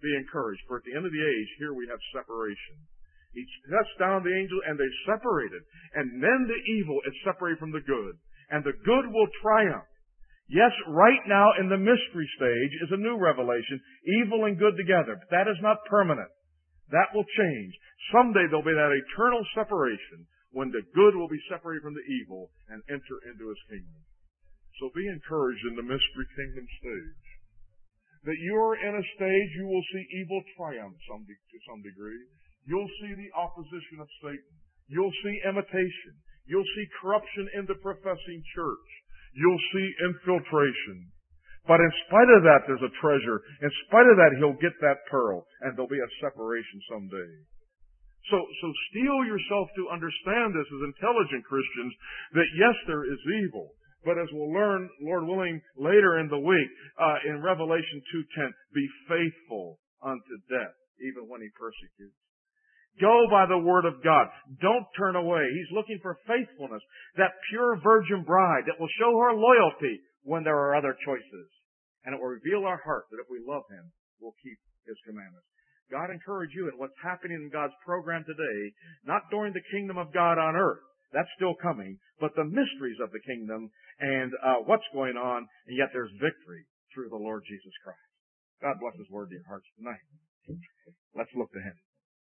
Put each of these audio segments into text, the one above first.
Be encouraged, for at the end of the age, here we have separation. He cuts down the angel, and they separated. And then the evil is separated from the good. And the good will triumph. Yes, right now in the mystery stage is a new revelation, evil and good together. But that is not permanent. That will change. Someday there'll be that eternal separation when the good will be separated from the evil and enter into His kingdom. So be encouraged in the mystery kingdom stage. That you're in a stage you will see evil triumph to some degree. You'll see the opposition of Satan. You'll see imitation. You'll see corruption in the professing church. You'll see infiltration. But in spite of that, there's a treasure. In spite of that, he'll get that pearl, and there'll be a separation someday. So steel yourself to understand this as intelligent Christians, that yes, there is evil. But as we'll learn, Lord willing, later in the week, in Revelation 2:10, be faithful unto death, even when He persecutes. Go by the word of God. Don't turn away. He's looking for faithfulness. That pure virgin bride that will show her loyalty when there are other choices. And it will reveal our heart that if we love Him, we'll keep His commandments. God encourage you in what's happening in God's program today, not during the kingdom of God on earth. That's still coming. But the mysteries of the kingdom and what's going on, and yet there's victory through the Lord Jesus Christ. God bless His word to your hearts tonight. Let's look to Him.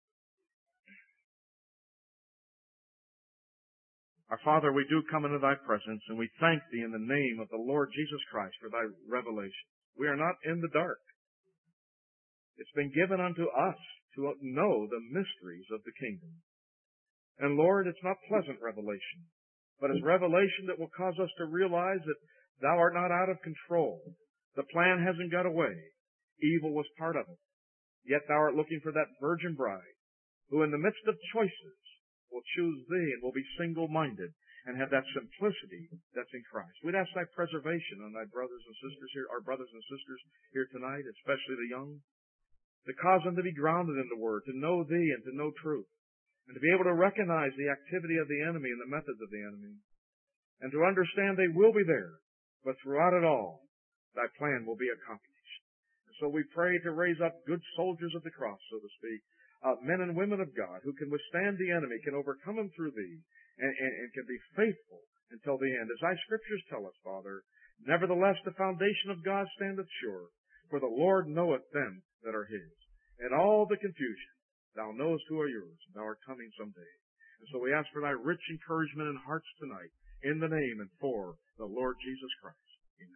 Our Father, we do come into Thy presence, and we thank Thee in the name of the Lord Jesus Christ for Thy revelation. We are not in the dark. It's been given unto us to know the mysteries of the kingdom. And Lord, it's not pleasant revelation, but it's revelation that will cause us to realize that Thou art not out of control. The plan hasn't got away. Evil was part of it. Yet Thou art looking for that virgin bride who in the midst of choices will choose Thee and will be single-minded and have that simplicity that's in Christ. We'd ask Thy preservation on Thy brothers and sisters here, our brothers and sisters here tonight, especially the young, to cause them to be grounded in the Word, to know Thee and to know truth, and to be able to recognize the activity of the enemy and the methods of the enemy, and to understand they will be there, but throughout it all, Thy plan will be accomplished. And so we pray to raise up good soldiers of the cross, so to speak, men and women of God who can withstand the enemy, can overcome him through Thee, and can be faithful until the end. As Thy Scriptures tell us, Father, nevertheless the foundation of God standeth sure, for the Lord knoweth them that are His. And all the confusion, Thou knowest who are Yours, and Thou art coming someday. And so we ask for Thy rich encouragement in hearts tonight, in the name and for the Lord Jesus Christ.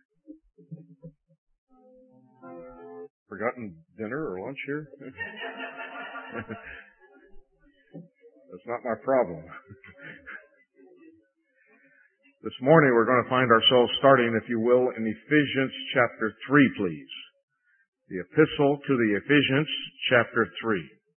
Amen. Forgotten dinner or lunch here? That's not my problem. This morning we're going to find ourselves starting, if you will, in Ephesians chapter 3, please. The epistle to the Ephesians chapter 3.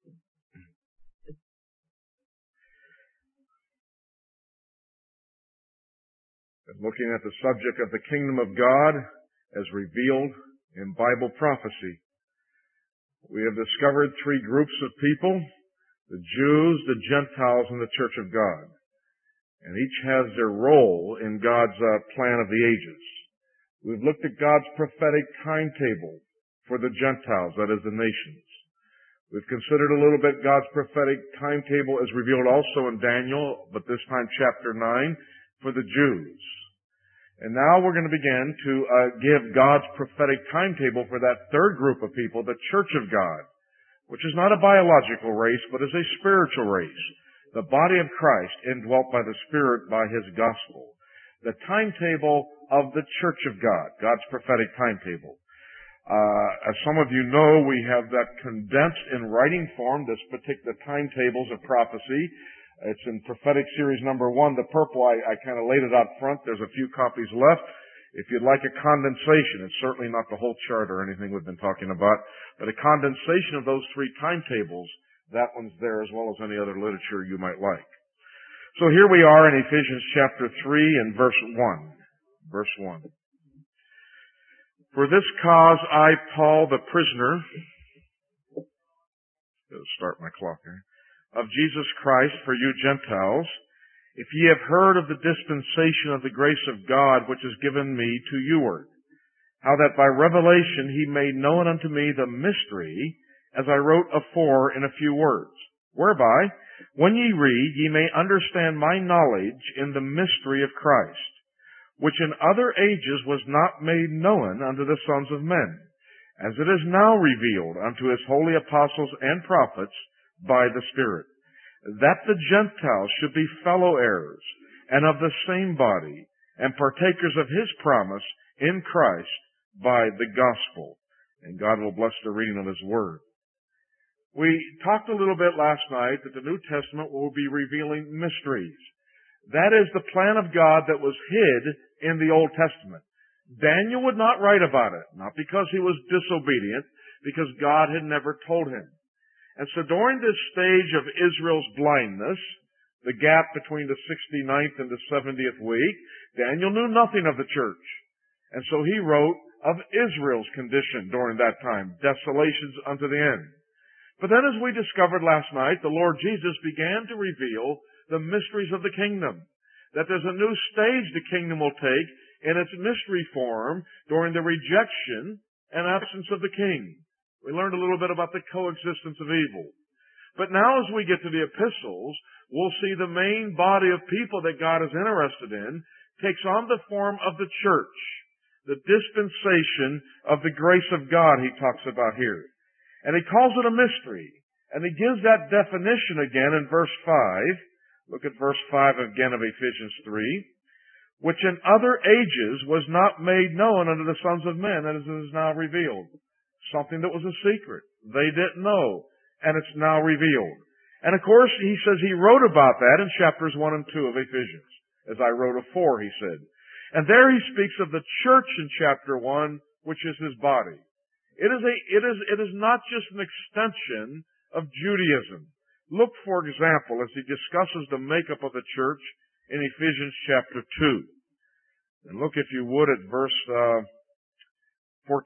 And looking at the subject of the kingdom of God as revealed in Bible prophecy. We have discovered three groups of people, the Jews, the Gentiles, and the Church of God. And each has their role in God's plan of the ages. We've looked at God's prophetic timetable for the Gentiles, that is the nations. We've considered a little bit God's prophetic timetable as revealed also in Daniel, but this time chapter 9, for the Jews. And now we're going to begin to give God's prophetic timetable for that third group of people, the Church of God, which is not a biological race, but is a spiritual race. The body of Christ indwelt by the Spirit by His gospel. The timetable of the Church of God, God's prophetic timetable. As some of you know, we have that condensed in writing form, this particular timetables of prophecy. It's in prophetic series number 1, the purple. I kind of laid it out front. There's a few copies left. If you'd like a condensation, it's certainly not the whole chart or anything we've been talking about, but a condensation of those three timetables, that one's there as well as any other literature you might like. So here we are in Ephesians chapter 3 and verse 1. Verse 1. For this cause I, Paul, the prisoner, start my clock here, of Jesus Christ for you Gentiles, if ye have heard of the dispensation of the grace of God which is given me to youward, how that by revelation He made known unto me the mystery, as I wrote afore in a few words, whereby, when ye read, ye may understand my knowledge in the mystery of Christ, which in other ages was not made known unto the sons of men, as it is now revealed unto his holy apostles and prophets by the Spirit, that the Gentiles should be fellow heirs, and of the same body, and partakers of his promise in Christ by the gospel. And God will bless the reading of his word. We talked a little bit last night that the New Testament will be revealing mysteries. That is the plan of God that was hid in the Old Testament. Daniel would not write about it, not because he was disobedient, because God had never told him. And so during this stage of Israel's blindness, the gap between the 69th and the 70th week, Daniel knew nothing of the church. And so he wrote of Israel's condition during that time, desolations unto the end. But then as we discovered last night, the Lord Jesus began to reveal the mysteries of the kingdom. That there's a new stage the kingdom will take in its mystery form during the rejection and absence of the king. We learned a little bit about the coexistence of evil. But now as we get to the epistles, we'll see the main body of people that God is interested in takes on the form of the church. The dispensation of the grace of God he talks about here. And he calls it a mystery. And he gives that definition again in verse 5. Look at verse 5 again of Ephesians 3. Which in other ages was not made known unto the sons of men, as it is now revealed. Something that was a secret. They didn't know. And it's now revealed. And of course, he says he wrote about that in chapters 1 and 2 of Ephesians. As I wrote afore, he said. And there he speaks of the church in chapter 1, which is his body. It is not just an extension of Judaism. Look, for example, as he discusses the makeup of the church in Ephesians chapter 2. And look, if you would, at verse 14.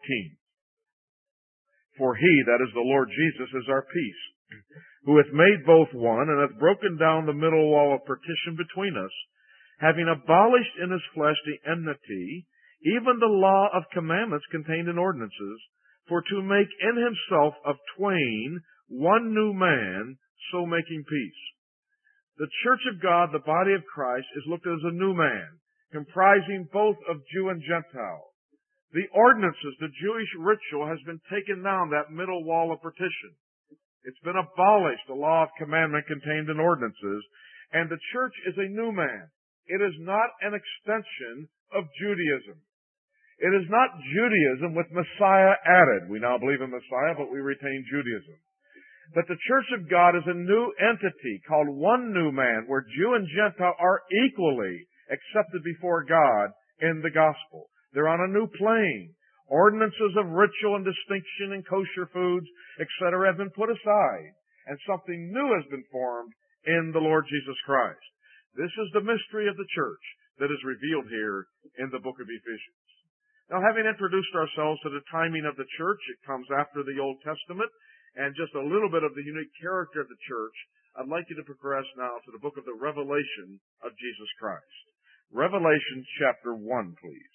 For he, that is the Lord Jesus, is our peace, who hath made both one, and hath broken down the middle wall of partition between us, having abolished in his flesh the enmity, even the law of commandments contained in ordinances, for to make in himself of twain one new man, so making peace. The church of God, the body of Christ, is looked at as a new man, comprising both of Jew and Gentile. The ordinances, the Jewish ritual, has been taken down, that middle wall of partition. It's been abolished, the law of commandment contained in ordinances, and the church is a new man. It is not an extension of Judaism. It is not Judaism with Messiah added. We now believe in Messiah, but we retain Judaism. But the church of God is a new entity called one new man, where Jew and Gentile are equally accepted before God in the gospel. They're on a new plane. Ordinances of ritual and distinction and kosher foods, etc., have been put aside, and something new has been formed in the Lord Jesus Christ. This is the mystery of the church that is revealed here in the book of Ephesians. Now, having introduced ourselves to the timing of the church, it comes after the Old Testament, and just a little bit of the unique character of the church, I'd like you to progress now to the book of the Revelation of Jesus Christ. Revelation chapter 1, please.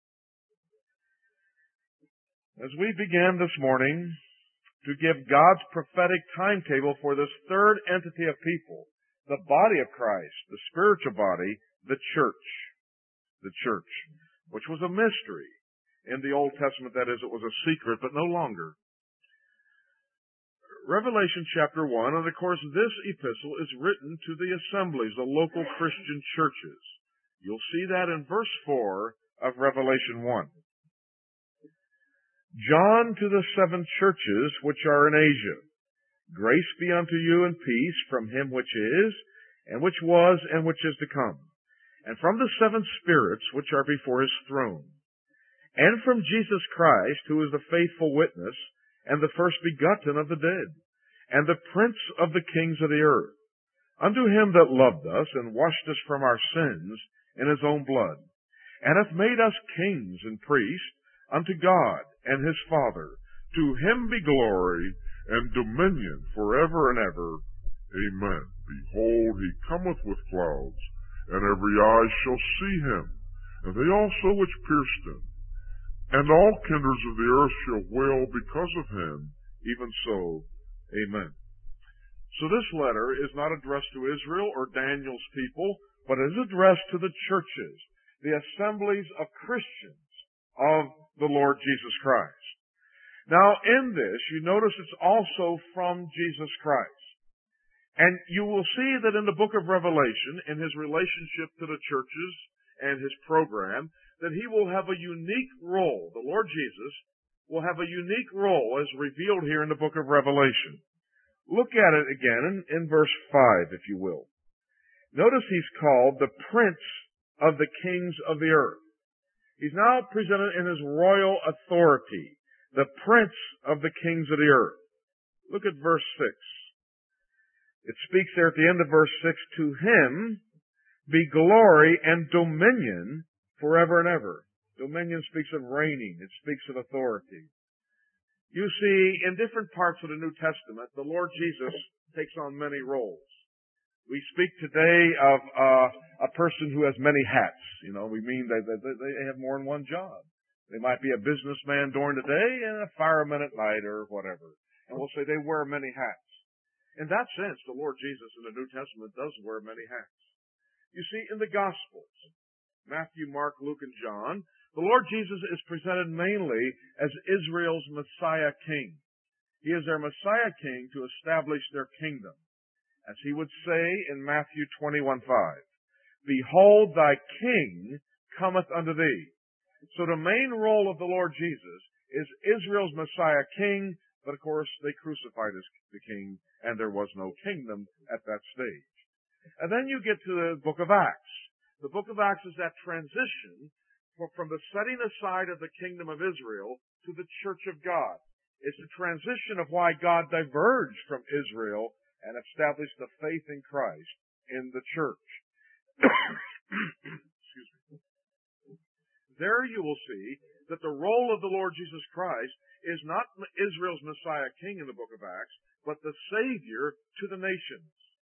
As we begin this morning to give God's prophetic timetable for this third entity of people, the body of Christ, the spiritual body, the church, which was a mystery. In the Old Testament, that is, it was a secret, but no longer. Revelation chapter 1, and of course this epistle is written to the assemblies, the local Christian churches. You'll see that in verse 4 of Revelation 1. John to the 7 churches which are in Asia. Grace be unto you and peace from him which is, and which was, and which is to come, and from the 7 spirits which are before his throne, and from Jesus Christ, who is the faithful witness, and the first begotten of the dead, and the prince of the kings of the earth, unto him that loved us, and washed us from our sins in his own blood, and hath made us kings and priests unto God and his Father. To him be glory and dominion forever and ever. Amen. Behold, he cometh with clouds, and every eye shall see him, and they also which pierced him. And all kindreds of the earth shall wail because of him. Even so, amen. So this letter is not addressed to Israel or Daniel's people, but it is addressed to the churches, the assemblies of Christians of the Lord Jesus Christ. Now, in this, you notice it's also from Jesus Christ. And you will see that in the book of Revelation, in his relationship to the churches and his program, that he will have a unique role. The Lord Jesus will have a unique role as revealed here in the book of Revelation. Look at it again in verse 5, if you will. Notice he's called the Prince of the Kings of the Earth. He's now presented in his royal authority, the Prince of the Kings of the Earth. Look at verse 6. It speaks there at the end of verse 6, to him be glory and dominion forever and ever. Dominion speaks of reigning. It speaks of authority. You see, in different parts of the New Testament, the Lord Jesus takes on many roles. We speak today of a person who has many hats. You know, we mean that they have more than one job. They might be a businessman during the day and a fireman at night or whatever. And we'll say they wear many hats. In that sense, the Lord Jesus in the New Testament does wear many hats. You see, in the Gospels, Matthew, Mark, Luke, and John, the Lord Jesus is presented mainly as Israel's Messiah King. He is their Messiah King to establish their kingdom. As he would say in Matthew 21:5, behold, thy King cometh unto thee. So the main role of the Lord Jesus is Israel's Messiah King, but of course they crucified the King, and there was no kingdom at that stage. And then you get to the book of Acts. The book of Acts is that transition from the setting aside of the kingdom of Israel to the church of God. It's the transition of why God diverged from Israel and established the faith in Christ in the church. Excuse me. There you will see that the role of the Lord Jesus Christ is not Israel's Messiah King in the book of Acts, but the Savior to the nations.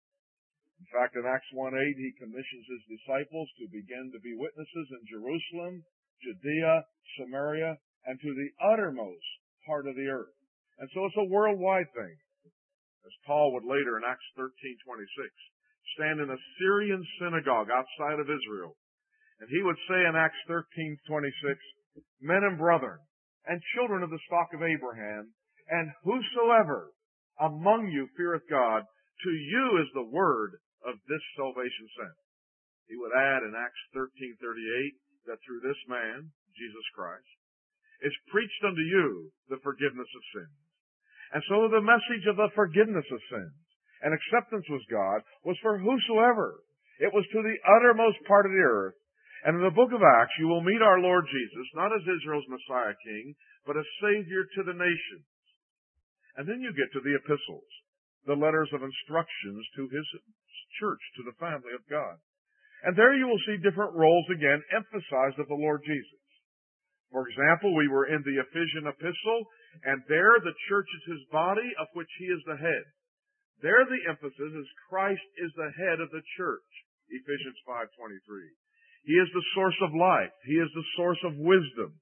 In fact, in Acts 1:8, he commissions his disciples to begin to be witnesses in Jerusalem, Judea, Samaria, and to the uttermost part of the earth. And so it's a worldwide thing. As Paul would later in Acts 13:26 stand in a Syrian synagogue outside of Israel. And he would say in Acts 13:26, men and brethren, and children of the stock of Abraham, and whosoever among you feareth God, to you is the word of this salvation sent. He would add in Acts 13:38 that through this man, Jesus Christ, is preached unto you the forgiveness of sins. And so the message of the forgiveness of sins and acceptance with God was for whosoever. It was to the uttermost part of the earth. And in the book of Acts, you will meet our Lord Jesus, not as Israel's Messiah King, but as Savior to the nations. And then you get to the epistles, the letters of instructions to his church, to the family of God. And there you will see different roles again emphasized of the Lord Jesus. For example, we were in the Ephesian epistle, and there the church is his body, of which he is the head. There the emphasis is Christ is the head of the church, Ephesians 5:23. He is the source of life. He is the source of wisdom.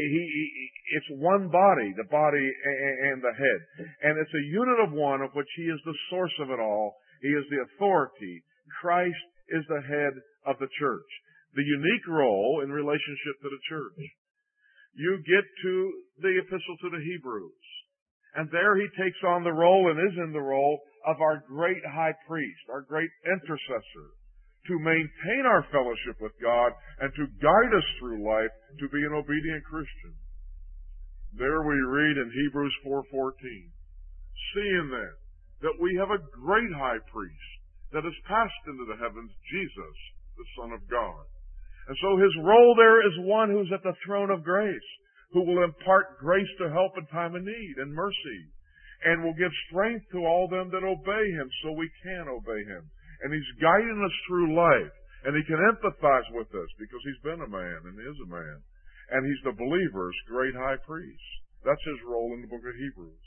It's one body, the body and the head. And it's a unit of one of which he is the source of it all. He is the authority. Christ is the head of the church. The unique role in relationship to the church. You get to the epistle to the Hebrews. And there he takes on the role and is in the role of our great high priest, our great intercessor, to maintain our fellowship with God and to guide us through life to be an obedient Christian. There we read in Hebrews 4:14, seeing then that we have a great high priest that has passed into the heavens, Jesus, the Son of God. And so his role there is one who's at the throne of grace, who will impart grace to help in time of need and mercy, and will give strength to all them that obey him so we can obey him. And he's guiding us through life, and he can empathize with us because he's been a man and is a man. And he's the believer's great high priest. That's his role in the book of Hebrews.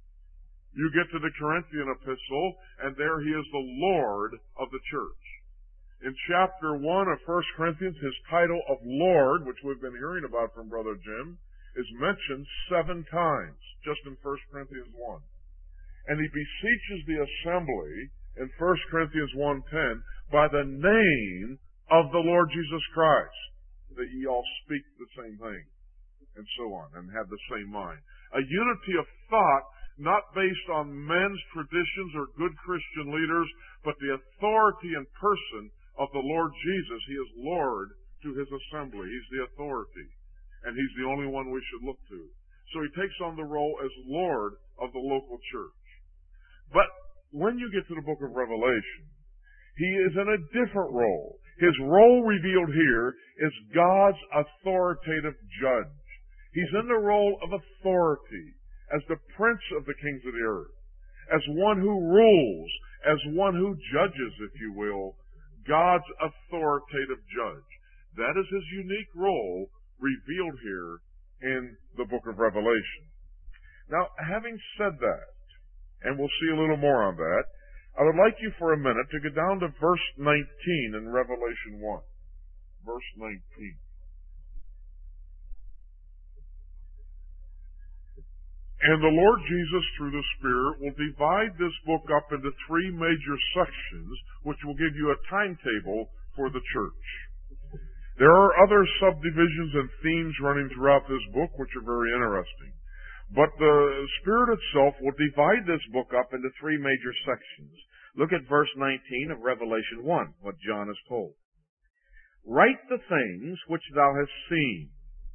You get to the Corinthian epistle, and there he is the Lord of the church. In chapter 1 of 1 Corinthians, his title of Lord, which we've been hearing about from Brother Jim, is mentioned 7 times, just in 1 Corinthians 1. And he beseeches the assembly in 1 Corinthians 1:10 by the name of the Lord Jesus Christ, that ye all speak the same thing, and so on, and have the same mind. A unity of thought, not based on men's traditions or good Christian leaders, but the authority and person of the Lord Jesus. He is Lord to his assembly. He's the authority, and he's the only one we should look to. So he takes on the role as Lord of the local church. But when you get to the book of Revelation, he is in a different role. His role revealed here is God's authoritative judge. He's in the role of authority as the prince of the kings of the earth, as one who rules, as one who judges, if you will, God's authoritative judge. That is his unique role revealed here in the book of Revelation. Now, having said that, and we'll see a little more on that, I would like you for a minute to go down to verse 19 in Revelation 1. Verse 19. And the Lord Jesus, through the Spirit, will divide this book up into 3 major sections, which will give you a timetable for the church. There are other subdivisions and themes running throughout this book, which are very interesting. But the Spirit itself will divide this book up into 3 major sections. Look at verse 19 of Revelation 1, what John is told. Write the things which thou hast seen,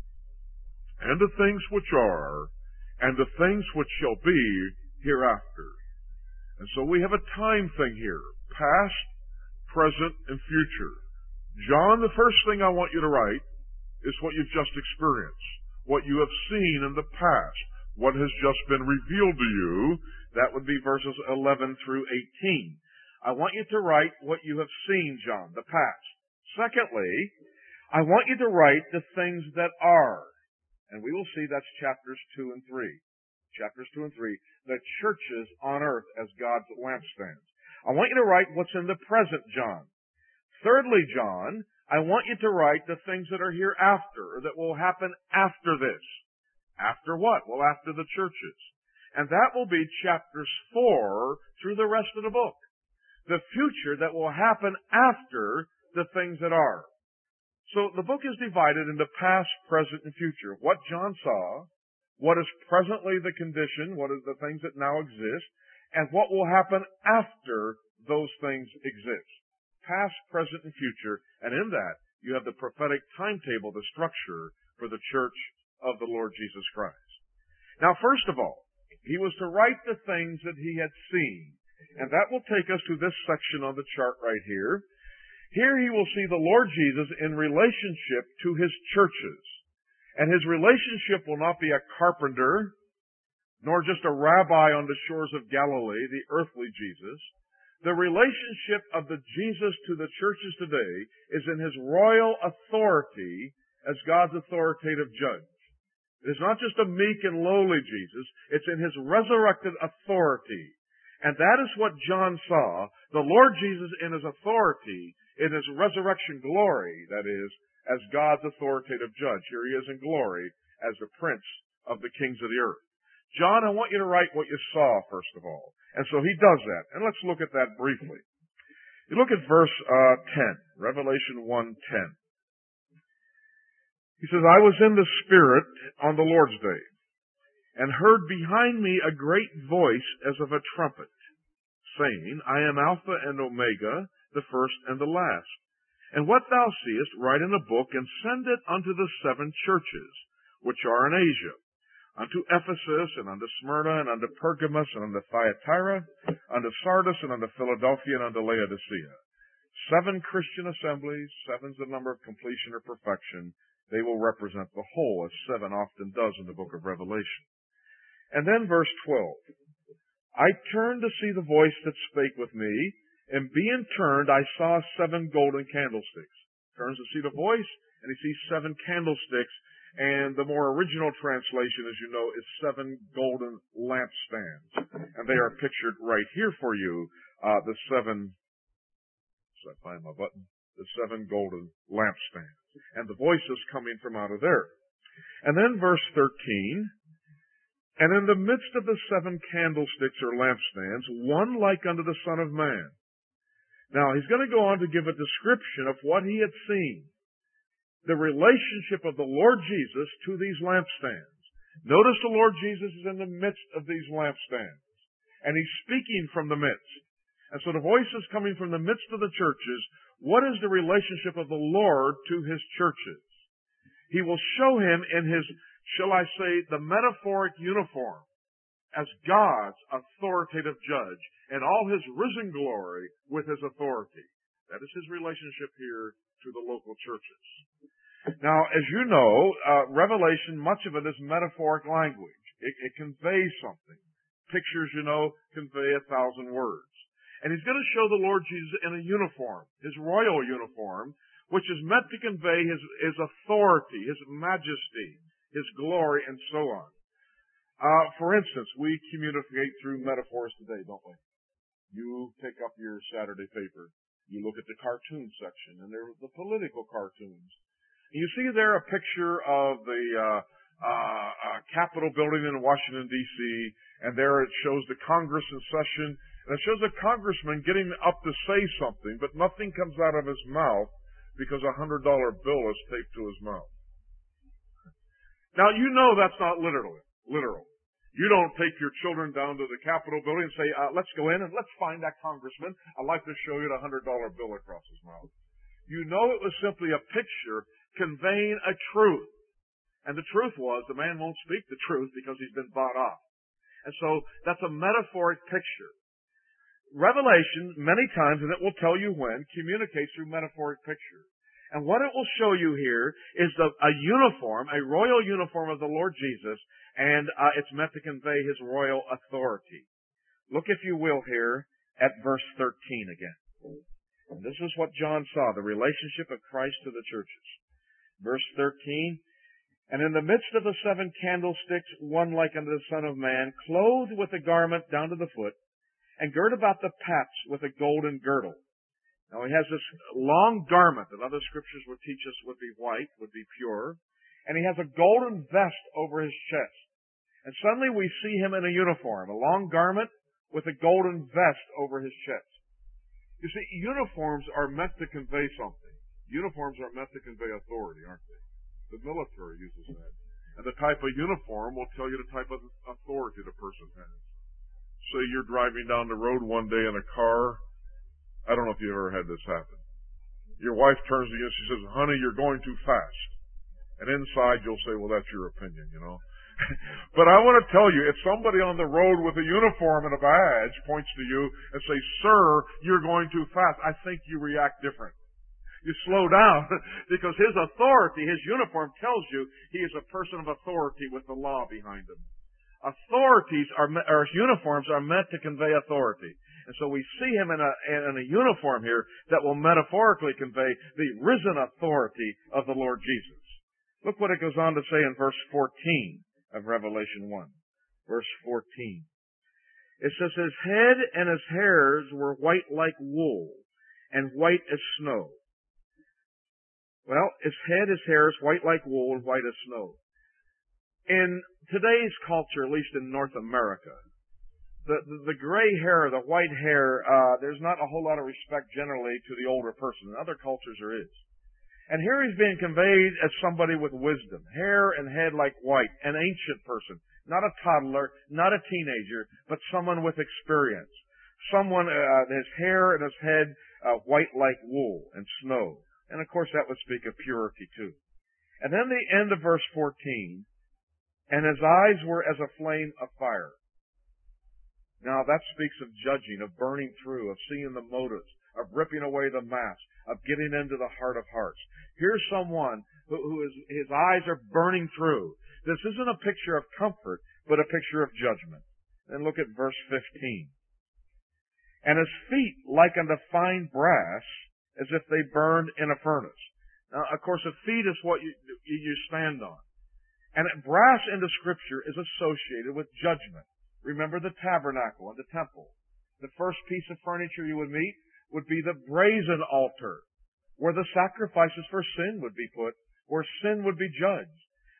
and the things which are, and the things which shall be hereafter. And so we have a time thing here, past, present, and future. John, the first thing I want you to write is what you've just experienced, what you have seen in the past, what has just been revealed to you. That would be verses 11 through 18. I want you to write what you have seen, John, the past. Secondly, I want you to write the things that are. And we will see that's chapters 2 and 3. Chapters 2 and 3, the churches on earth as God's lampstands. I want you to write what's in the present, John. Thirdly, John, I want you to write the things that are hereafter, that will happen after this. After what? Well, after the churches. And that will be chapters 4 through the rest of the book. The future that will happen after the things that are. So the book is divided into past, present, and future. What John saw, what is presently the condition, what is the things that now exist, and what will happen after those things exist. Past, present, and future. And in that, you have the prophetic timetable, the structure for the church of the Lord Jesus Christ. Now, first of all, he was to write the things that he had seen. And that will take us to this section on the chart right here. Here he will see the Lord Jesus in relationship to his churches. And his relationship will not be a carpenter, nor just a rabbi on the shores of Galilee, the earthly Jesus. The relationship of the Jesus to the churches today is in his royal authority as God's authoritative judge. It is not just a meek and lowly Jesus, it's in his resurrected authority. And that is what John saw, the Lord Jesus in his authority, in his resurrection glory, that is, as God's authoritative judge. Here he is in glory as the prince of the kings of the earth. John, I want you to write what you saw, first of all. And so he does that. And let's look at that briefly. You look at verse 10, Revelation 1:10. He says, I was in the Spirit on the Lord's day, and heard behind me a great voice as of a trumpet, saying, I am Alpha and Omega, the first and the last. And what thou seest, write in a book, and send it unto the 7 churches, which are in Asia, unto Ephesus, and unto Smyrna, and unto Pergamos, and unto Thyatira, unto Sardis, and unto Philadelphia, and unto Laodicea. 7 Christian assemblies, 7's the number of completion or perfection. They will represent the whole, as 7 often does in the book of Revelation. And then verse 12. I turned to see the voice that spake with me, and being turned, I saw 7 golden candlesticks. Turns to see the voice, and he sees 7 candlesticks, and the more original translation, as you know, is 7 golden lampstands. And they are pictured right here for you, the 7, so I find my button, the 7 golden lampstands. And the voice is coming from out of there. And then verse 13, and in the midst of the 7 candlesticks or lampstands, one like unto the Son of Man. Now, he's going to go on to give a description of what he had seen. The relationship of the Lord Jesus to these lampstands. Notice the Lord Jesus is in the midst of these lampstands. And he's speaking from the midst. And so the voice is coming from the midst of the churches. What is the relationship of the Lord to his churches? He will show him in his, shall I say, the metaphoric uniform as God's authoritative judge and all his risen glory with his authority. That is his relationship here to the local churches. Now, as you know, Revelation, much of it is metaphoric language. It conveys something. Pictures, you know, convey 1,000 words. And he's going to show the Lord Jesus in a uniform, his royal uniform, which is meant to convey his authority, his majesty, his glory, and so on. For instance, we communicate through metaphors today, don't we? You pick up your Saturday paper. You look at the cartoon section, and there are the political cartoons. And you see there a picture of the Capitol building in Washington, D.C., and there it shows the Congress in session, and it shows a congressman getting up to say something, but nothing comes out of his mouth because a $100 bill is taped to his mouth. Now, you know that's not literal. You don't take your children down to the Capitol building and say, let's go in and let's find that congressman. I'd like to show you the $100 bill across his mouth. You know it was simply a picture conveying a truth. And the truth was the man won't speak the truth because he's been bought off. And so that's a metaphoric picture. Revelation, many times, and it will tell you when, communicates through metaphoric picture. And what it will show you here is a uniform, a royal uniform of the Lord Jesus, and it's meant to convey his royal authority. Look, if you will, here at verse 13 again. And this is what John saw, the relationship of Christ to the churches. Verse 13, and in the midst of the 7 candlesticks, one like unto the Son of Man, clothed with a garment down to the foot, and girt about the paps with a golden girdle. Now he has this long garment that other scriptures would teach us would be white, would be pure, and he has a golden vest over his chest. And suddenly we see him in a uniform, a long garment with a golden vest over his chest. You see, uniforms are meant to convey something. Uniforms are meant to convey authority, aren't they? The military uses that. And the type of uniform will tell you the type of authority the person has. Say you're driving down the road one day in a car. I don't know if you've ever had this happen. Your wife turns to you and she says, honey, you're going too fast. And inside you'll say, well, that's your opinion, you know. But I want to tell you, if somebody on the road with a uniform and a badge points to you and says, sir, you're going too fast, I think you react different. You slow down because his authority, his uniform tells you he is a person of authority with the law behind him. Uniforms are meant to convey authority. And so we see him in a uniform here that will metaphorically convey the risen authority of the Lord Jesus. Look what it goes on to say in verse 14 of Revelation 1. Verse 14. It says, his head and his hairs were white like wool, and white as snow. Well, his head, his hair is white like wool and white as snow. In today's culture, at least in North America, the gray hair, the white hair, there's not a whole lot of respect generally to the older person. In other cultures there is. And here he's being conveyed as somebody with wisdom. Hair and head like white, an ancient person. Not a toddler, not a teenager, but someone with experience. Someone, his hair and his head white like wool and snow. And of course that would speak of purity too. And then the end of verse 14, and his eyes were as a flame of fire. Now that speaks of judging, of burning through, of seeing the motives, of ripping away the mask, of getting into the heart of hearts. Here's someone his eyes are burning through. This isn't a picture of comfort, but a picture of judgment. And look at verse 15. And his feet like unto fine brass, as if they burned in a furnace. Now, of course, a feet is what you stand on. And brass in the Scripture is associated with judgment. Remember the tabernacle and the temple. The first piece of furniture you would meet would be the brazen altar, where the sacrifices for sin would be put, where sin would be judged.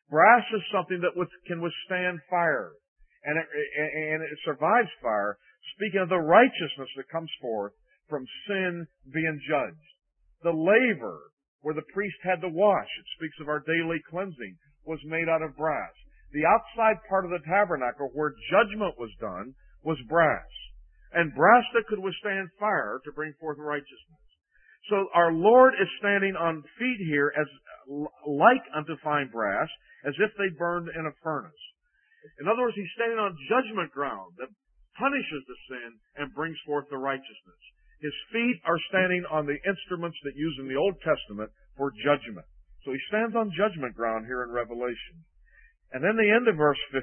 Brass is something that can withstand fire, and it survives fire, speaking of the righteousness that comes forth from sin being judged. The laver, where the priest had to wash, it speaks of our daily cleansing, was made out of brass. The outside part of the tabernacle, where judgment was done, was brass. And brass that could withstand fire to bring forth righteousness. So our Lord is standing on feet here as like unto fine brass, as if they burned in a furnace. In other words, He's standing on judgment ground that punishes the sin and brings forth the righteousness. His feet are standing on the instruments that used in the Old Testament for judgment. So He stands on judgment ground here in Revelation. And then the end of verse 15,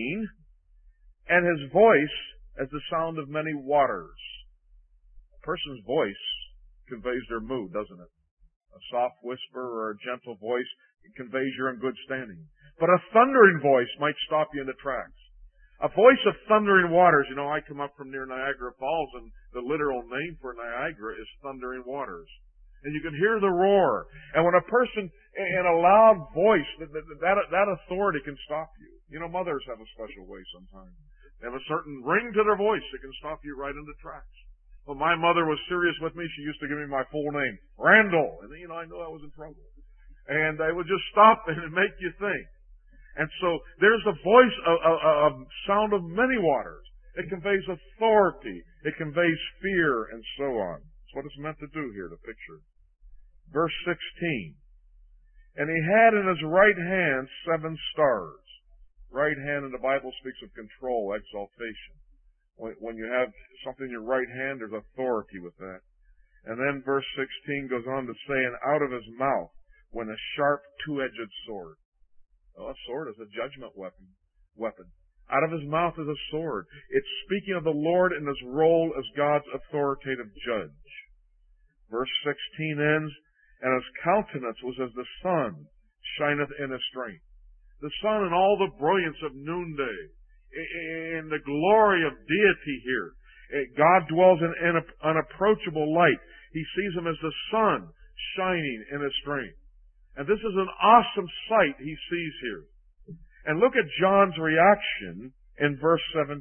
and His voice as the sound of many waters. A person's voice conveys their mood, doesn't it? A soft whisper or a gentle voice conveys you're in good standing. But a thundering voice might stop you in the tracks. A voice of thundering waters. You know, I come up from near Niagara Falls, and the literal name for Niagara is thundering waters. And you can hear the roar. And when a person in a loud voice, that authority can stop you. You know, mothers have a special way sometimes. They have a certain ring to their voice that can stop you right in the tracks. When my mother was serious with me, she used to give me my full name, Randall. And, you know, I knew I was in trouble. And they would just stop and make you think. And so there's the voice of sound of many waters. It conveys authority. It conveys fear and so on. That's what it's meant to do here, the picture. Verse 16. And He had in His right hand 7 stars. Right hand in the Bible speaks of control, exaltation. When you have something in your right hand, there's authority with that. And then verse 16 goes on to say, and out of His mouth went a sharp two-edged sword. Well, a sword is a judgment weapon. Out of His mouth is a sword. It's speaking of the Lord in His role as God's authoritative judge. Verse 16 ends, and His countenance was as the sun shineth in His strength. The sun in all the brilliance of noonday, in the glory of deity here. God dwells in unapproachable light. He sees Him as the sun shining in His strength. And this is an awesome sight He sees here. And look at John's reaction in verse 17.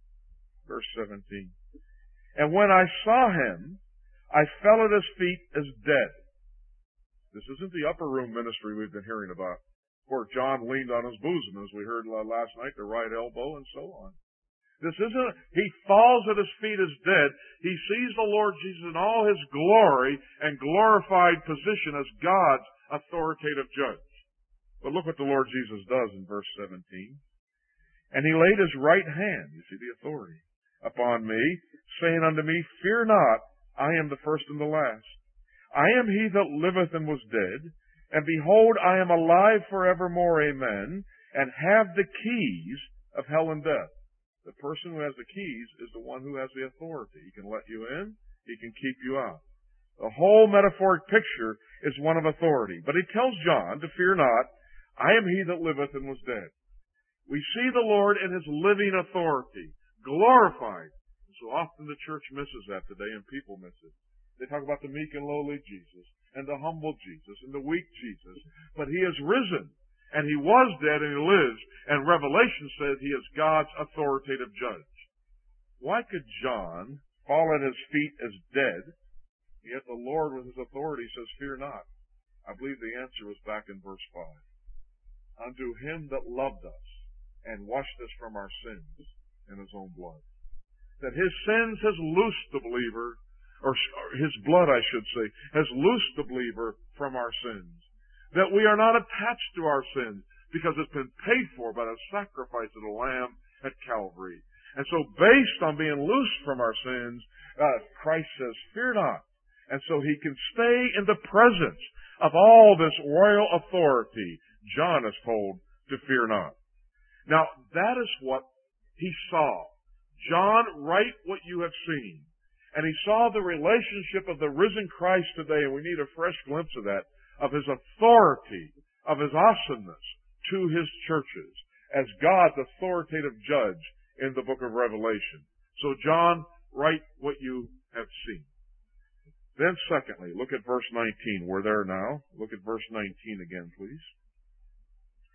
Verse 17. And when I saw Him, I fell at His feet as dead. This isn't the upper room ministry we've been hearing about, where John leaned on his bosom, as we heard last night, the right elbow, and so on. This isn't, He falls at His feet as dead. He sees the Lord Jesus in all His glory and glorified position as God's authoritative judge. But look what the Lord Jesus does in verse 17. And He laid His right hand, you see the authority, upon me, saying unto me, Fear not, I am the first and the last. I am He that liveth and was dead, and behold, I am alive forevermore, amen, and have the keys of hell and death. The person who has the keys is the one who has the authority. He can let you in, He can keep you out. The whole metaphoric picture is one of authority. But He tells John to fear not, I am He that liveth and was dead. We see the Lord in His living authority, glorified. So often the church misses that today, and people miss it. They talk about the meek and lowly Jesus, and the humble Jesus, and the weak Jesus. But He is risen, and He was dead, and He lives. And Revelation says He is God's authoritative judge. Why could John fall at His feet as dead, yet the Lord with His authority says, Fear not? I believe the answer was back in verse 5. Unto Him that loved us, and washed us from our sins in His own blood. That His sins has loosed the believer, or His blood, I should say, has loosed the believer from our sins. That we are not attached to our sins because it's been paid for by the sacrifice of the Lamb at Calvary. And so based on being loosed from our sins, Christ says, Fear not. And so He can stay in the presence of all this royal authority. John is told to fear not. Now, that is what he saw. John, write what you have seen. And he saw the relationship of the risen Christ today, and we need a fresh glimpse of that, of His authority, of His awesomeness to His churches as God's authoritative judge in the book of Revelation. So John, write what you have seen. Then secondly, look at verse 19. We're there now. Look at verse 19 again, please.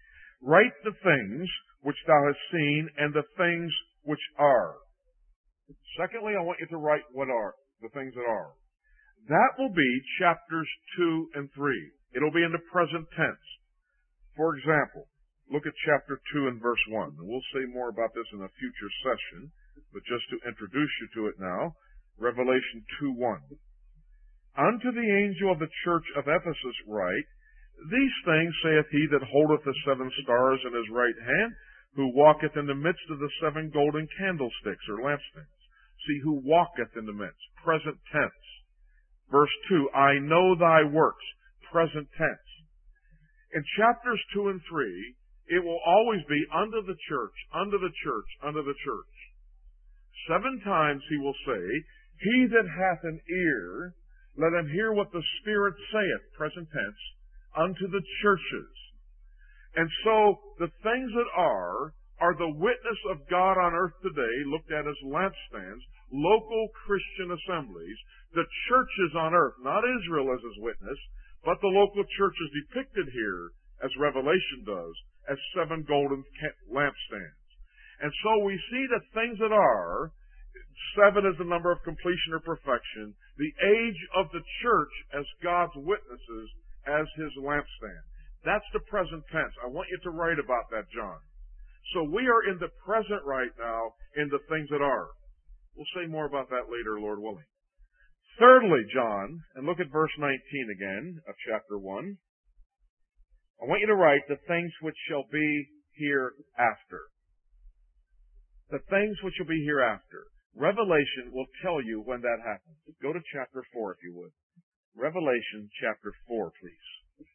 Write the things which thou hast seen and the things which are. Secondly, I want you to write what are, the things that are. That will be chapters 2 and 3. It'll be in the present tense. For example, look at chapter 2 and verse 1. And we'll say more about this in a future session, but just to introduce you to it now, Revelation 2:1. Unto the angel of the church of Ephesus write, These things saith he that holdeth the 7 stars in his right hand, who walketh in the midst of the 7 golden candlesticks or lampstands. See, who walketh in the midst. Present tense. Verse 2, I know thy works. Present tense. In chapters 2 and 3, it will always be under the church, under the church, under the church. 7 times he will say, He that hath an ear, let him hear what the Spirit saith, present tense, unto the churches. And so, the things that are the witness of God on earth today, looked at as lampstands, local Christian assemblies, the churches on earth, not Israel as his witness, but the local churches depicted here, as Revelation does, as 7 golden lampstands. And so we see that things that are, 7 is the number of completion or perfection, the age of the church as God's witnesses, as his lampstand. That's the present tense. I want you to write about that, John. So we are in the present right now in the things that are. We'll say more about that later, Lord willing. Thirdly, John, and look at verse 19 again of chapter 1. I want you to write the things which shall be hereafter. The things which shall be hereafter. Revelation will tell you when that happens. Go to chapter 4 if you would. Revelation chapter 4, please.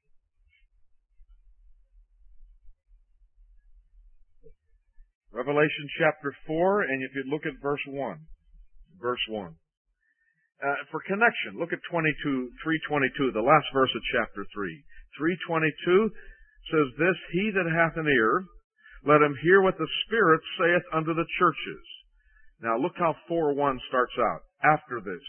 Revelation chapter 4, and if you look at verse 1. Verse 1. For connection, look at 3:22, the last verse of chapter 3. 3:22 says this, He that hath an ear, let him hear what the Spirit saith unto the churches. Now look how 4:1 starts out. After this.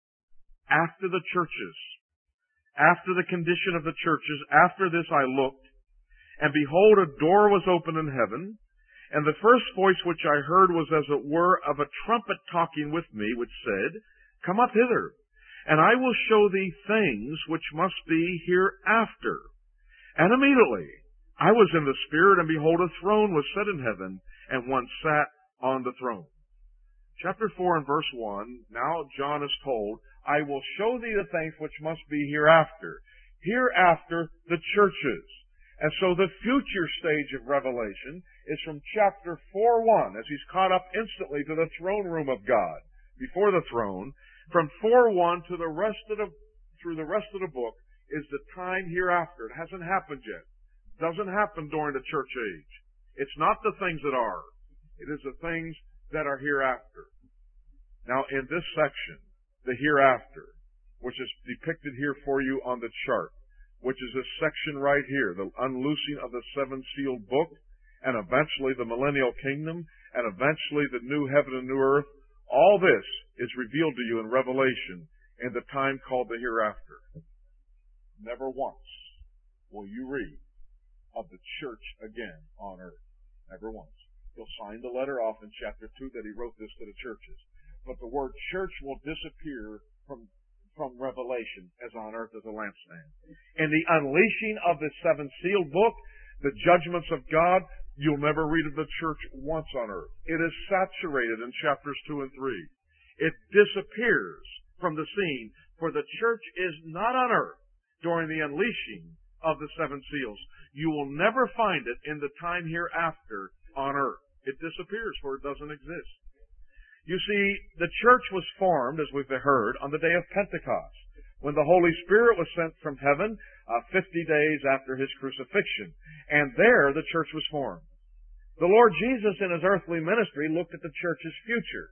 After the churches. After the condition of the churches. After this I looked, and behold, a door was opened in heaven, and the first voice which I heard was as it were of a trumpet talking with me, which said, Come up hither, and I will show thee things which must be hereafter. And immediately I was in the Spirit, and behold, a throne was set in heaven, and one sat on the throne. Chapter 4 and verse 1, now John is told, I will show thee the things which must be hereafter. Hereafter, the churches. And so the future stage of Revelation is from chapter 4:1, as he's caught up instantly to the throne room of God, before the throne. From 4:1 to through the rest of the book is the time hereafter. It hasn't happened yet. It doesn't happen during the church age. It's not the things that are. It is the things that are hereafter. Now, in this section, the hereafter, which is depicted here for you on the chart, which is this section right here, the unloosing of the 7-sealed book, and eventually the millennial kingdom, and eventually the new heaven and new earth, all this is revealed to you in Revelation in the time called the hereafter. Never once will you read of the church again on earth. Never once. He'll sign the letter off in chapter 2 that he wrote this to the churches. But the word church will disappear from Revelation as on earth as a lampstand. In the unleashing of the 7-sealed book, the judgments of God, you'll never read of the church once on earth. It is saturated in chapters 2 and 3. It disappears from the scene, for the church is not on earth during the unleashing of the 7 seals. You will never find it in the time hereafter on earth. It disappears, for it doesn't exist. You see, the church was formed, as we've heard, on the day of Pentecost, when the Holy Spirit was sent from heaven 50 days after his crucifixion. And there the church was formed. The Lord Jesus in his earthly ministry looked at the church's future.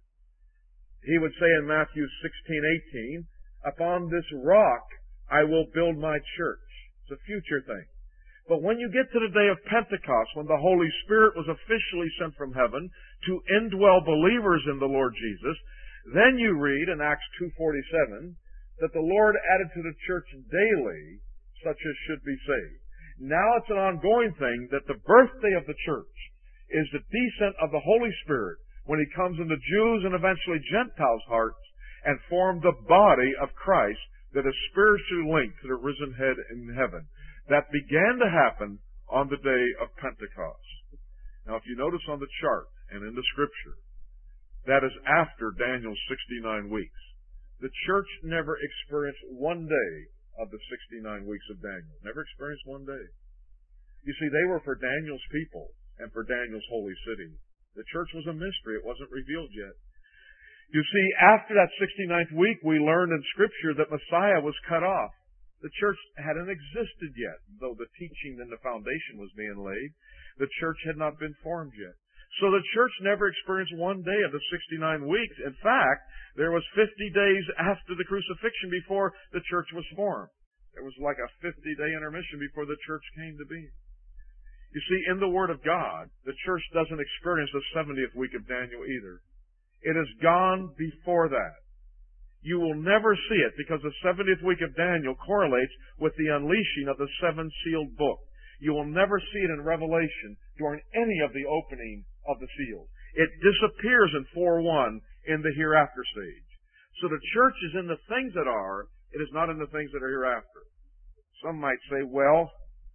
He would say in Matthew 16:18, Upon this rock I will build my church. It's a future thing. But when you get to the day of Pentecost, when the Holy Spirit was officially sent from heaven to indwell believers in the Lord Jesus, then you read in Acts 2:47 that the Lord added to the church daily such as should be saved. Now it's an ongoing thing that the birthday of the church is the descent of the Holy Spirit when He comes into Jews and eventually Gentiles' hearts and form the body of Christ that is spiritually linked to the risen head in heaven. That began to happen on the day of Pentecost. Now, if you notice on the chart and in the Scripture, that is after Daniel's 69 weeks. The church never experienced one day of the 69 weeks of Daniel. Never experienced one day. You see, they were for Daniel's people and for Daniel's holy city. The church was a mystery. It wasn't revealed yet. You see, after that 69th week, we learned in Scripture that Messiah was cut off. The church hadn't existed yet, though the teaching and the foundation was being laid. The church had not been formed yet. So the church never experienced one day of the 69 weeks. In fact, there was 50 days after the crucifixion before the church was formed. There was like a 50-day intermission before the church came to be. You see, in the Word of God, the church doesn't experience the 70th week of Daniel either. It has gone before that. You will never see it because the 70th week of Daniel correlates with the unleashing of the seven sealed book. You will never see it in Revelation during any of the opening of the seals. It disappears in 4:1 in the hereafter stage. So the church is in the things that are, it is not in the things that are hereafter. Some might say, well,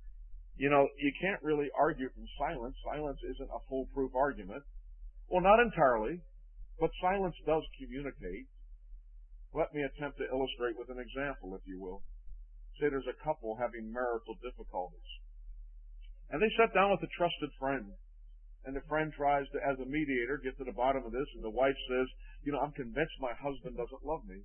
you can't really argue from silence. Silence isn't a foolproof argument. Well, not entirely, but silence does communicate. Let me attempt to illustrate with an example, if you will. Say there's a couple having marital difficulties. And they sit down with a trusted friend. And the friend tries to, as a mediator, get to the bottom of this. And the wife says, I'm convinced my husband doesn't love me.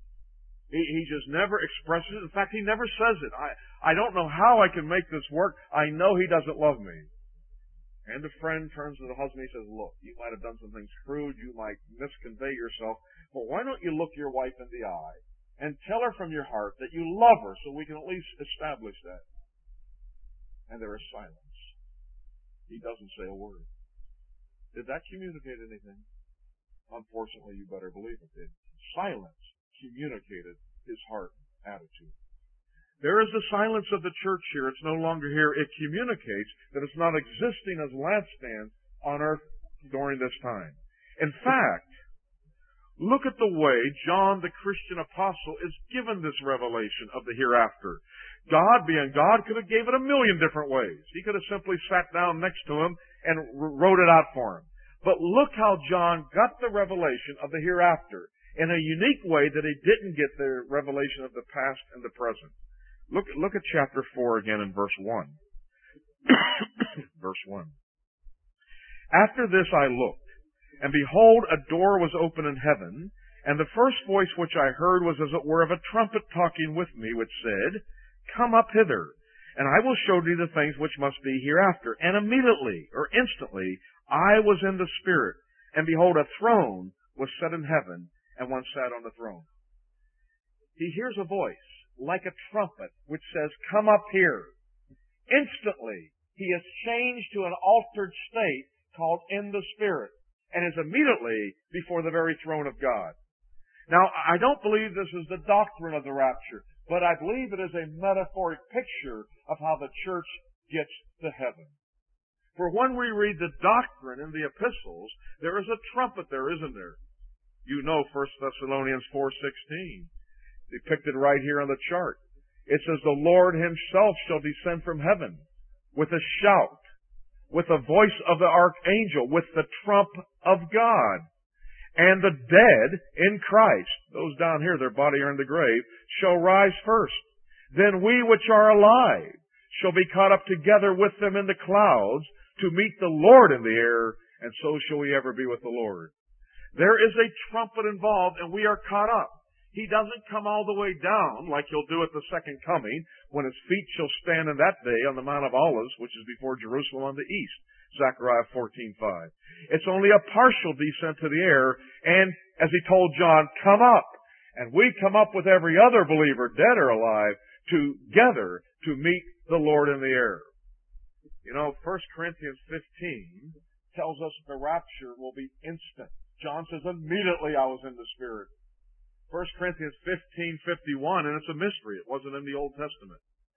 He just never expresses it. In fact, he never says it. I don't know how I can make this work. I know he doesn't love me. And the friend turns to the husband and he says, look, you might have done some things crude. You might misconvey yourself. But why don't you look your wife in the eye and tell her from your heart that you love her so we can at least establish that? And there is silence. He doesn't say a word. Did that communicate anything? Unfortunately, you better believe it did. Silence communicated his heart attitude. There is the silence of the church here. It's no longer here. It communicates that it's not existing as lampstands on earth during this time. In fact, look at the way John, the Christian apostle, is given this revelation of the hereafter. God, being God, could have gave it a million different ways. He could have simply sat down next to him and wrote it out for him. But look how John got the revelation of the hereafter in a unique way that he didn't get the revelation of the past and the present. Look at chapter 4 again in verse 1. Verse 1. After this I looked, and behold, a door was open in heaven, and the first voice which I heard was as it were of a trumpet talking with me, which said, Come up hither, and I will show thee the things which must be hereafter. And immediately, or instantly, I was in the Spirit, and behold, a throne was set in heaven, and one sat on the throne. He hears a voice, like a trumpet, which says, Come up here. Instantly, he is changed to an altered state called in the Spirit, and is immediately before the very throne of God. Now, I don't believe this is the doctrine of the rapture, but I believe it is a metaphoric picture of how the church gets to heaven. For when we read the doctrine in the epistles, there is a trumpet there, isn't there? You know 1 Thessalonians 4:16. Depicted right here on the chart. It says, The Lord himself shall descend from heaven with a shout, with the voice of the archangel, with the trump of God. And the dead in Christ, those down here, their body are in the grave, shall rise first. Then we which are alive shall be caught up together with them in the clouds to meet the Lord in the air, and so shall we ever be with the Lord. There is a trumpet involved, and we are caught up. He doesn't come all the way down like he'll do at the second coming, when his feet shall stand in that day on the Mount of Olives, which is before Jerusalem on the east. Zechariah 14:5. It's only a partial descent to the air, and as he told John, come up. And we come up with every other believer, dead or alive, together to meet the Lord in the air. 1 Corinthians 15 tells us the rapture will be instant. John says, immediately I was in the Spirit. 1 Corinthians 15:51, and it's a mystery. It wasn't in the Old Testament.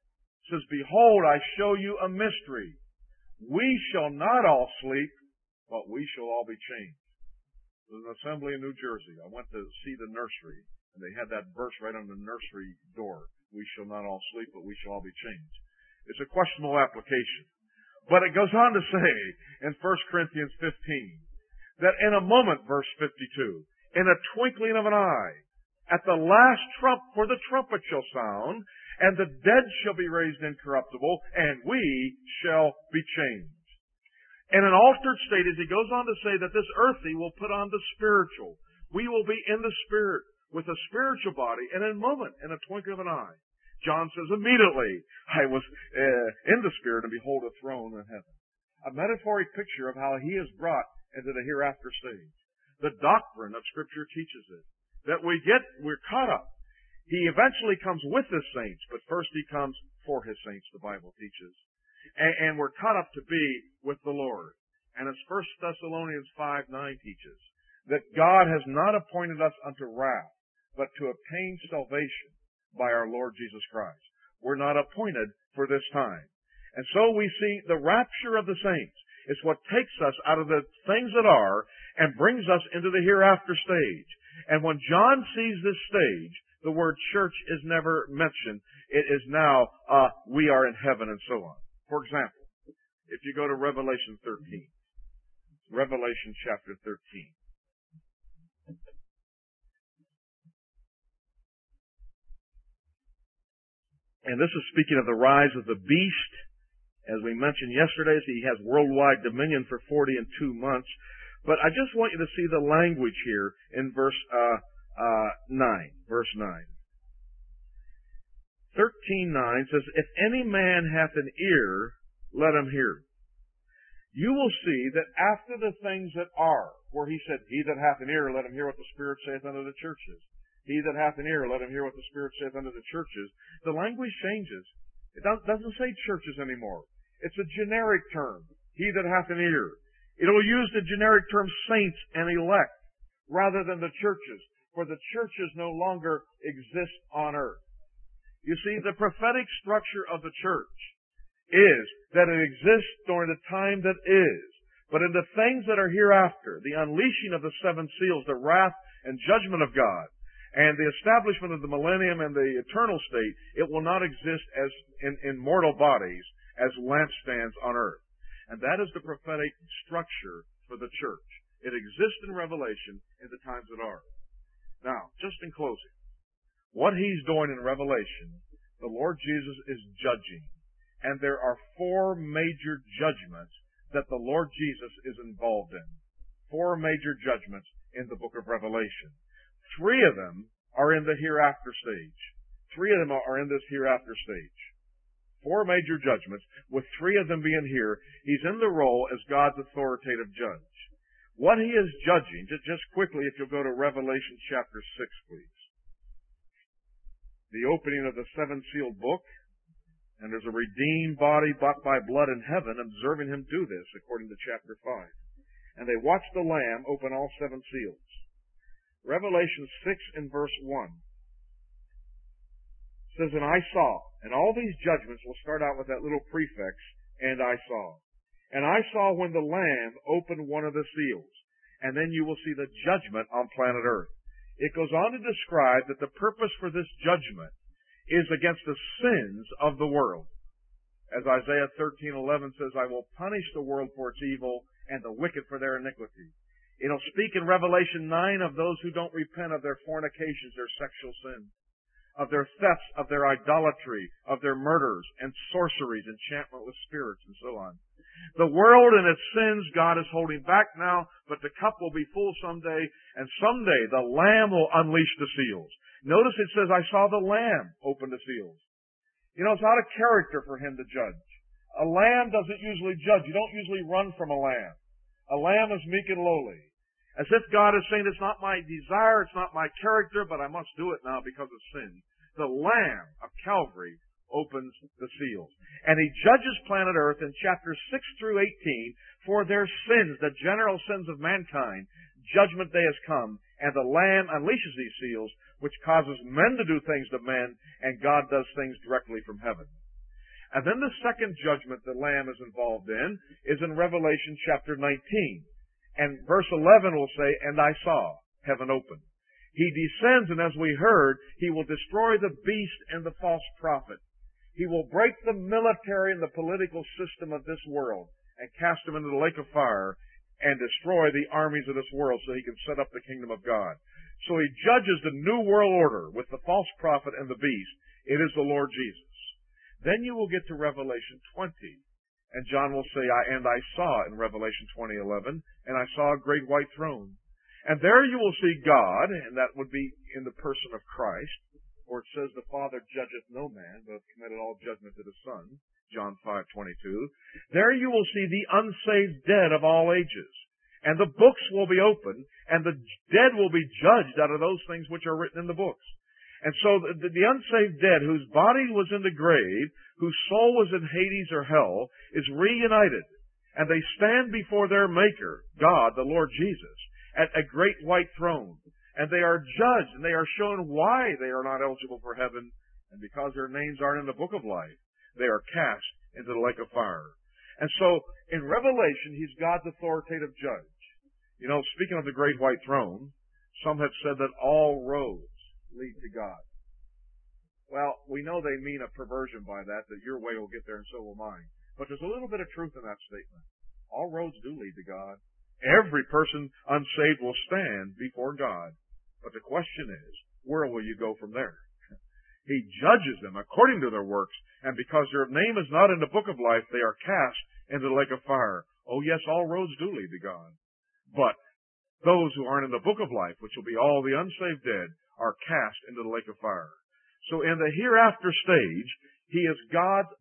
It says, behold, I show you a mystery. We shall not all sleep, but we shall all be changed. There's an assembly in New Jersey. I went to see the nursery, and they had that verse right on the nursery door. We shall not all sleep, but we shall all be changed. It's a questionable application. But it goes on to say in 1 Corinthians 15 that in a moment, verse 52, in a twinkling of an eye, at the last trump, for the trumpet shall sound, and the dead shall be raised incorruptible, and we shall be changed. In an altered state, as he goes on to say that this earthly will put on the spiritual. We will be in the spirit with a spiritual body, and in a moment, in a twinkling of an eye. John says, immediately I was in the Spirit, and behold, a throne in heaven. A metaphoric picture of how he is brought into the hereafter stage. The doctrine of Scripture teaches it. That we're caught up. He eventually comes with his saints, but first he comes for his saints, the Bible teaches. And we're caught up to be with the Lord. And as 1 Thessalonians 5:9 teaches, that God has not appointed us unto wrath, but to obtain salvation by our Lord Jesus Christ. We're not appointed for this time. And so we see the rapture of the saints is what takes us out of the things that are and brings us into the hereafter stage. And when John sees this stage, the word church is never mentioned. It is now, we are in heaven and so on. For example, if you go to Revelation 13, Revelation chapter 13. And this is speaking of the rise of the beast. As we mentioned yesterday, he has worldwide dominion for 40 and 2 months. But I just want you to see the language here in verse 9. Verse 9. 13:9 says, if any man hath an ear, let him hear. You will see that after the things that are, where he said, he that hath an ear, let him hear what the Spirit saith unto the churches. He that hath an ear, let him hear what the Spirit saith unto the churches. The language changes. It doesn't say churches anymore. It's a generic term. He that hath an ear. It'll use the generic term saints and elect rather than the churches, for the churches no longer exist on earth. You see, the prophetic structure of the church is that it exists during the time that is. But in the things that are hereafter, the unleashing of the 7 seals, the wrath and judgment of God, and the establishment of the millennium and the eternal state, it will not exist as in mortal bodies as lampstands on earth. And that is the prophetic structure for the church. It exists in Revelation in the times that are. Now, just in closing, what he's doing in Revelation, the Lord Jesus is judging. And there are 4 major judgments that the Lord Jesus is involved in. 4 major judgments in the book of Revelation. 3 of them are in the hereafter stage. 3 of them are in this hereafter stage. 4 major judgments, with 3 of them being here. He's in the role as God's authoritative judge. What he is judging, just quickly, if you'll go to Revelation chapter 6, please. The opening of the 7-sealed book. And there's a redeemed body bought by blood in heaven, observing him do this, according to chapter 5. And they watched the Lamb open all 7 seals. Revelation 6 and verse 1 says, and I saw, and all these judgments will start out with that little prefix, and I saw. And I saw when the Lamb opened one of the seals. And then you will see the judgment on planet Earth. It goes on to describe that the purpose for this judgment is against the sins of the world. As Isaiah 13:11 says, I will punish the world for its evil and the wicked for their iniquity. It'll speak in Revelation 9 of those who don't repent of their fornications, their sexual sins, of their thefts, of their idolatry, of their murders and sorceries, enchantment with spirits, and so on. The world and its sins God is holding back now, but the cup will be full someday, and someday the Lamb will unleash the seals. Notice it says, I saw the Lamb open the seals. You know, it's not a character for him to judge. A lamb doesn't usually judge. You don't usually run from a lamb. A lamb is meek and lowly. As if God is saying, it's not my desire, it's not my character, but I must do it now because of sin. The Lamb of Calvary opens the seals. And he judges planet Earth in chapters 6 through 18 for their sins, the general sins of mankind. Judgment day has come, and the Lamb unleashes these seals, which causes men to do things to men, and God does things directly from heaven. And then the second judgment the Lamb is involved in is in Revelation chapter 19. And verse 11 will say, "And I saw heaven open." He descends, and as we heard, he will destroy the beast and the false prophet. He will break the military and the political system of this world and cast them into the lake of fire and destroy the armies of this world so he can set up the kingdom of God. So he judges the new world order with the false prophet and the beast. It is the Lord Jesus. Then you will get to Revelation 20. And John will say, "And I saw," in Revelation 20:11, "and I saw a great white throne. And there you will see God," and that would be in the person of Christ, for it says, "The Father judgeth no man, but hath committed all judgment to the Son," John 5:22. "There you will see the unsaved dead of all ages. And the books will be opened, and the dead will be judged out of those things which are written in the books." And so the unsaved dead, whose body was in the grave, whose soul was in Hades or hell, is reunited. And they stand before their Maker, God, the Lord Jesus, at a great white throne. And they are judged, and they are shown why they are not eligible for heaven. And because their names aren't in the book of life, they are cast into the lake of fire. And so, in Revelation, he's God's authoritative judge. You know, speaking of the great white throne, some have said that all roads lead to God. Well, we know they mean a perversion by that your way will get there and so will mine. But there's a little bit of truth in that statement. All roads do lead to God. Every person unsaved will stand before God. But the question is, where will you go from there? He judges them according to their works, and because their name is not in the book of life, they are cast into the lake of fire. Oh yes, all roads do lead to God. But those who aren't in the book of life, which will be all the unsaved dead, are cast into the lake of fire. So in the hereafter stage, he is God's